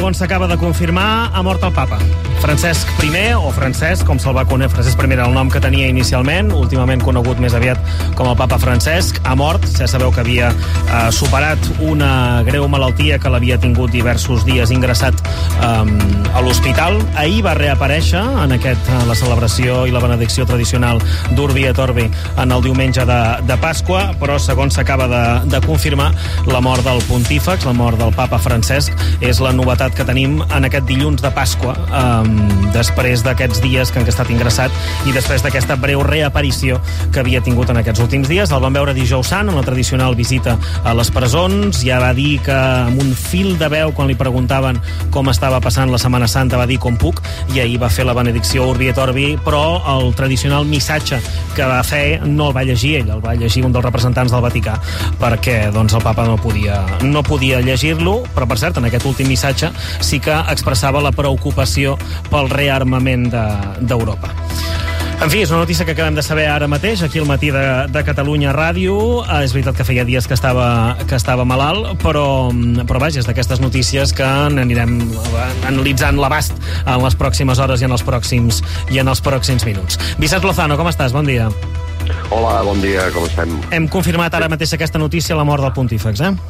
segons s'acaba de confirmar, ha mort el papa. Francesc I, o Francesc, com se'l va conèixer, Francesc I era el nom que tenia inicialment, últimament conegut més aviat com el papa Francesc, ha mort. Ja sabeu que havia superat una greu malaltia que l'havia tingut diversos dies ingressat a l'hospital. Ahir va reaparèixer en la celebració i la benedicció tradicional d'Urbi et Orbi en el diumenge de Pasqua, però segons s'acaba de confirmar, la mort del pontífex, la mort del papa Francesc, és la novetat que tenim en aquest dilluns de Pasqua, després d'aquests dies que han estat ingressat i després d'aquesta breu reaparició que havia tingut en aquests últims dies. El vam veure dijous sant, en la tradicional visita a les presons. Ja va dir que amb un fil de veu, quan li preguntaven com estava passant la Setmana Santa, va dir com puc, i ahir va fer la benedicció Urbi et Orbi, però el tradicional missatge que va fer no el va llegir ell, el va llegir un dels representants del Vaticà, perquè doncs, el papa no podia llegir-lo, però per cert, en aquest últim missatge sí que expressava la preocupació pel rearmament d'Europa. En fi, és una notícia que acabem de saber ara mateix, aquí al Matí de Catalunya Ràdio. És veritat que feia dies que estava malalt, però vaja, és d'aquestes notícies que anirem analitzant l'abast en les pròximes hores i en els pròxims minuts. Vicent Lozano, com estàs? Bon dia. Hola, bon dia, com estem? Hem confirmat ara mateix aquesta notícia, la mort del pontífex, eh?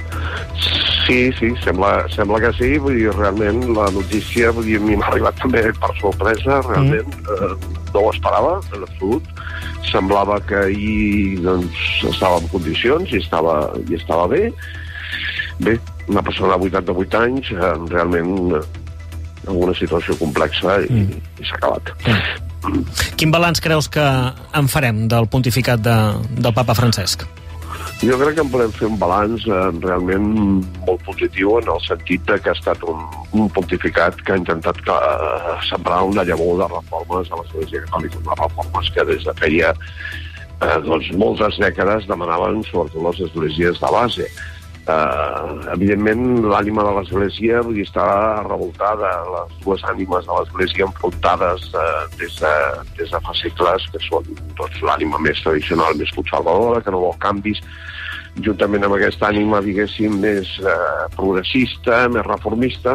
Sí, sembla que sí, vull dir, realment la notícia, vull dir, a mi m'ha arribat també per sorpresa, realment, no ho esperava, en absolut. Semblava que ahir, doncs, estava en condicions i estava bé. Bé, una persona de 88 anys, realment, en una situació complexa i s'ha acabat. Quin balanç creus que en farem del pontificat del papa Francesc? Jo crec que en podem fer un balanç realment molt positiu en el sentit que ha estat un pontificat que ha intentat sembrar una llavor de reformes a l'Església Catòlica, unes reformes que des de feia moltes dècades demanaven sobretot les esglésies de base. Evidentment, l'ànima de l'Església està revoltada, les dues ànimes de l'Església enfrontades des de fa segles, que són l'ànima més tradicional, més conservadora, que no vol canvis, juntament amb aquesta ànima, diguéssim, més progressista, més reformista.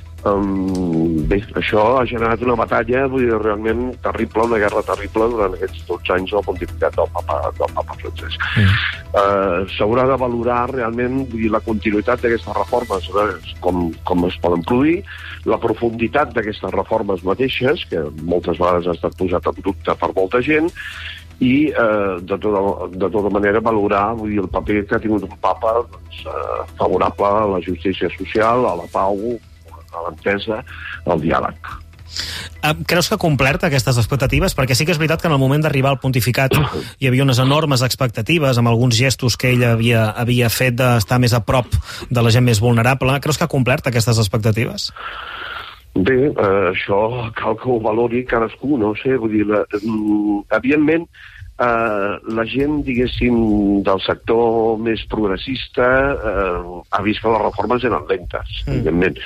Bé, això ha generat una batalla, vull dir, realment terrible, una guerra terrible durant aquests 12 anys del pontificat del papa Francesc. S'haurà de valorar realment, vull dir, la continuïtat d'aquestes reformes, com es poden produir, la profunditat d'aquestes reformes mateixes, que moltes vegades ha estat posat en dubte per molta gent, i de tota manera valorar, vull dir, el paper que ha tingut un papa favorable a la justícia social, a la pau, a l'entesa, al diàleg. Creus que ha complert aquestes expectatives? Perquè sí que és veritat que en el moment d'arribar al pontificat hi havia unes enormes expectatives amb alguns gestos que ell havia fet d'estar més a prop de la gent més vulnerable. Creus que ha complert aquestes expectatives? Bé, això cal que ho valori cadascú, no sé, vull dir, evidentment, la gent, diguéssim, del sector més progressista ha vist que les reformes eren lentes, evidentment.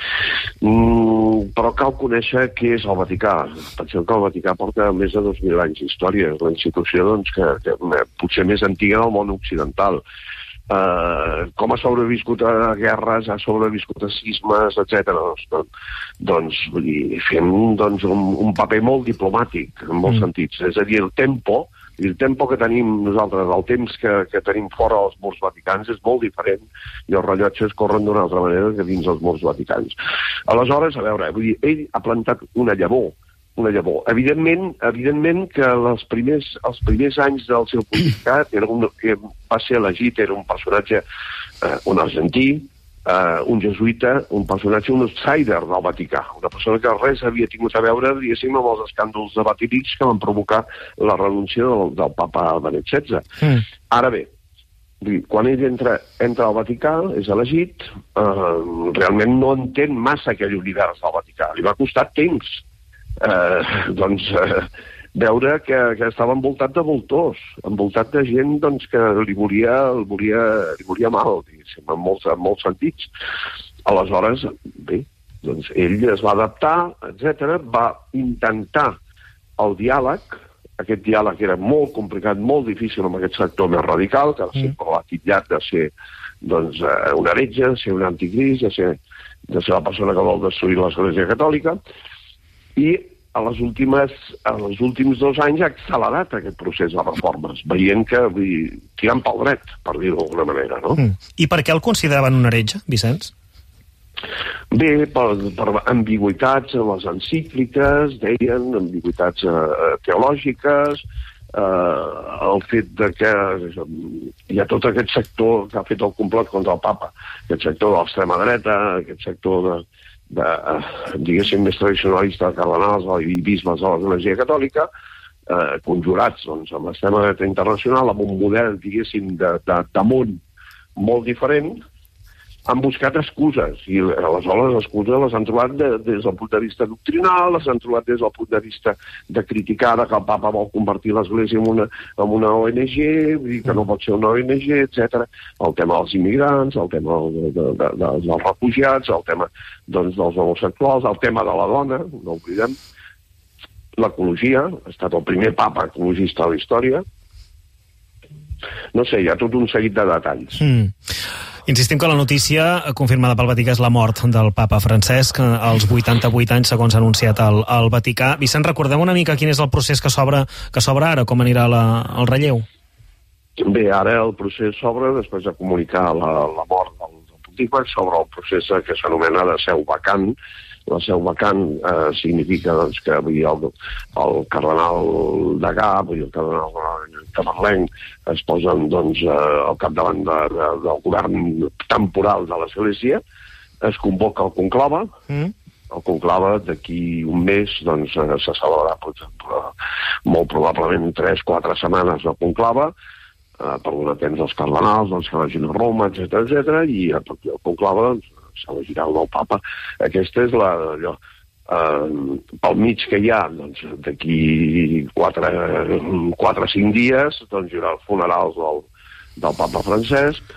Però cal conèixer què és el Vaticà. Penseu que el Vaticà porta més de 2.000 anys d'història. És la institució que potser més antiga del món occidental. Com ha sobreviscut a guerres, ha sobreviscut a sismes, etc. Doncs, vull dir, fem un paper molt diplomàtic, en molts sentits. És a dir, el tempo que tenim nosaltres, el temps que tenim fora dels murs vaticans és molt diferent i els rellotges corren d'una altra manera que dins els murs vaticans. Aleshores, a veure, vull dir, ell ha plantat una llavor. Evidentment que els primers anys del seu pontificat va ser elegit, era un personatge, un argentí, un jesuïta, un personatge, un outsider del Vaticà, una persona que res havia tingut a veure, diguéssim, amb els escàndols de Vatilix que van provocar la renúncia del papa Benet XVI. Ara bé, quan ell entra al Vaticà, és elegit, realment no entén massa aquell univers del Vaticà. Li va costar temps veure que estava envoltat de voltors, envoltat de gent que li volia mal, diguéssim, en molts sentits. Aleshores, bé, ell es va adaptar, etc., va intentar el diàleg. Aquest diàleg era molt complicat, molt difícil amb aquest sector més radical, que sempre l'ha titllat de ser un heretge, de ser un anticrist, de ser de ser la persona que vol destruir l'Església Catòlica, i els últims 2 anys ha accelerat aquest procés de reformes, veient que tirant pel dret, per dir-ho d'alguna manera, no? I per què el consideraven un heretge, Vicenç? Bé, per ambigüitats en les encícliques, deien, ambigüitats teològiques, el fet de que hi ha tot aquest sector que ha fet el complot contra el papa, aquest sector de l'extrema dreta, aquest sector diguéssim, més tradicionalista de cardenals i bisbes de l'Església Catòlica, conjurats doncs, amb l'extrema dreta internacional, amb un model, diguéssim, de món molt diferent, han buscat excuses, i aleshores les excuses les han trobat des del punt de vista doctrinal, les han trobat des del punt de vista de criticar que el papa vol convertir l'Església en una ONG, vull dir que no pot ser una ONG, etc. El tema dels immigrants, el tema dels refugiats, el tema doncs, dels homosexuals, el tema de la dona, no oblidem, l'ecologia, ha estat el primer papa ecologista de la història. No sé, hi ha tot un seguit de detalls. Insistim que la notícia confirmada pel Vaticà és la mort del papa Francesc als 88 anys, segons ha anunciat el Vaticà. Vicent, recordem una mica quin és el procés que s'obre ara, com anirà el relleu? Bé, ara el procés s'obre, després de comunicar la mort del pontífex, s'obre el procés que s'anomena de seu vacant. La seu vacant significa doncs, que el cardenal Degà, el cardenal camarlenc, es posen doncs, al capdavant del govern temporal de l'Església, es convoca el conclave, el conclave d'aquí un mes doncs, se celebrarà molt probablement 3-4 setmanes de conclave, per donar temps als cardenals doncs, que vagin a Roma, etc. I a partir del conclave doncs, s'elegirà el nou papa. Aquesta és allò, pel mig que hi ha, doncs, d'aquí 4 o 5 dies, doncs hi haurà els funerals del papa Francesc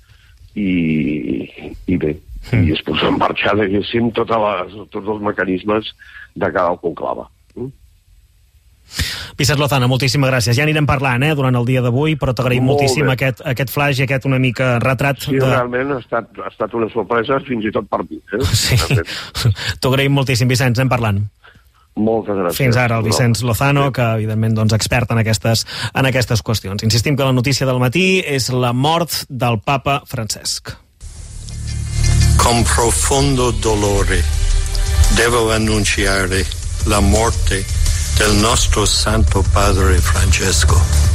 i bé, i es posa en marxa, diguéssim, tots els mecanismes de cada conclave. Vicent Lozano, moltíssimes gràcies. Ja anirem parlant durant el dia d'avui, però t'agraïm moltíssim aquest flash i aquest una mica retrat. Sí, realment ha estat una sorpresa, fins i tot per mi. Sí, t'ho agraïm moltíssim, Vicenç, anem parlant. Moltes gràcies. Fins ara, el Vicenç Lozano, que evidentment doncs, expert en aquestes qüestions. Insistim que la notícia del matí és la mort del papa Francesc. Con profondo dolore devo annunciare la morte del nostro Santo Padre Francesco.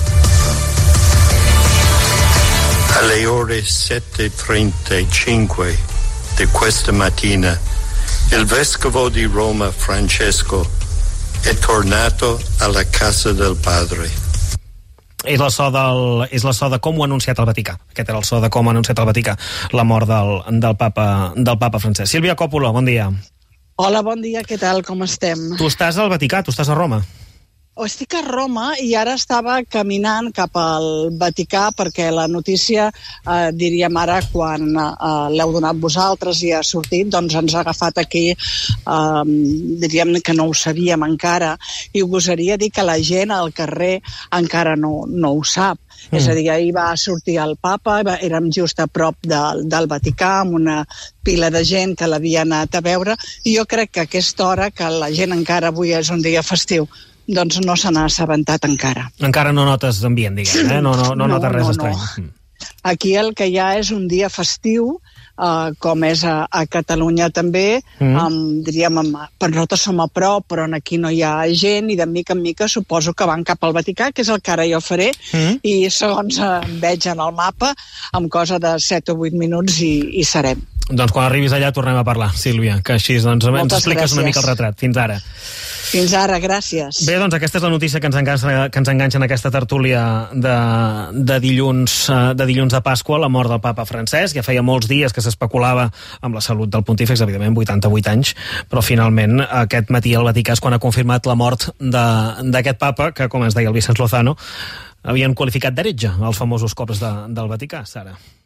Alle ore 7:35 di questa mattina, il vescovo di Roma Francesco è tornato alla casa del Padre. És la so de com ho ha anunciat el Vaticà. Aquest era el so de com ha anunciat el Vaticà la mort del papa Francesc. Sílvia Coppola, bon dia. Hola, bon dia, què tal, com estem? Tu estàs al Vaticà, tu estàs a Roma. Estic a Roma i ara estava caminant cap al Vaticà perquè la notícia, diríem ara, quan l'heu donat vosaltres i ha sortit, doncs ens ha agafat aquí, diríem que no ho sabíem encara, i gosaria dir que la gent al carrer encara no ho sap. És a dir, ahir va sortir el papa, érem just a prop del Vaticà, amb una pila de gent que l'havia anat a veure, i jo crec que a aquesta hora, que la gent encara avui és un dia festiu, doncs no se n'ha assabentat encara. Encara no notes ambient, diguem, no notes res estrany. Aquí el que hi ha és un dia festiu, com és a Catalunya també, diríem, per nosaltres som a prop, però aquí no hi ha gent, i de mica en mica suposo que van cap al Vaticà, que és el que ara jo faré, i segons veig en el mapa, amb cosa de 7 o 8 minuts hi serem. Doncs quan arribis allà tornem a parlar, Sílvia, que així doncs, ens expliques una mica el retrat. Fins ara. Fins ara, gràcies. Bé, doncs aquesta és la notícia que ens enganxa en aquesta tertúlia de dilluns de Pasqua, la mort del papa Francesc. Ja feia molts dies que s'especulava amb la salut del pontífex, evidentment, 88 anys, però finalment aquest matí el Vaticà és quan ha confirmat la mort d'aquest papa, que, com ens deia el Vicenç Lozano, havien qualificat d'heretge els famosos cops del Vaticà, Sara.